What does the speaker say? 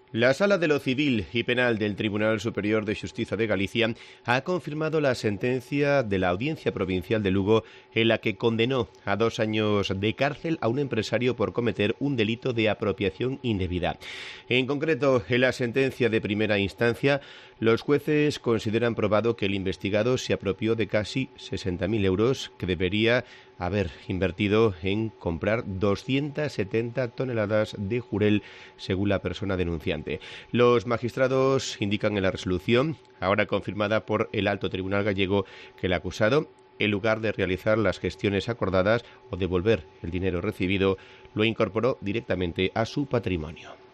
La Sala de lo Civil y Penal del Tribunal Superior de Justicia de Galicia ha confirmado la sentencia de la Audiencia Provincial de Lugo en la que condenó a 2 años de cárcel a un empresario por cometer un delito de apropiación indebida. En concreto, en la sentencia de primera instancia, los jueces consideran probado que el investigado se apropió de casi 60.000 euros que debería haber invertido en comprar 270 toneladas de jurel, según la persona denunciante. Los magistrados indican en la resolución, ahora confirmada por el Alto Tribunal gallego, que el acusado, en lugar de realizar las gestiones acordadas o devolver el dinero recibido, lo incorporó directamente a su patrimonio.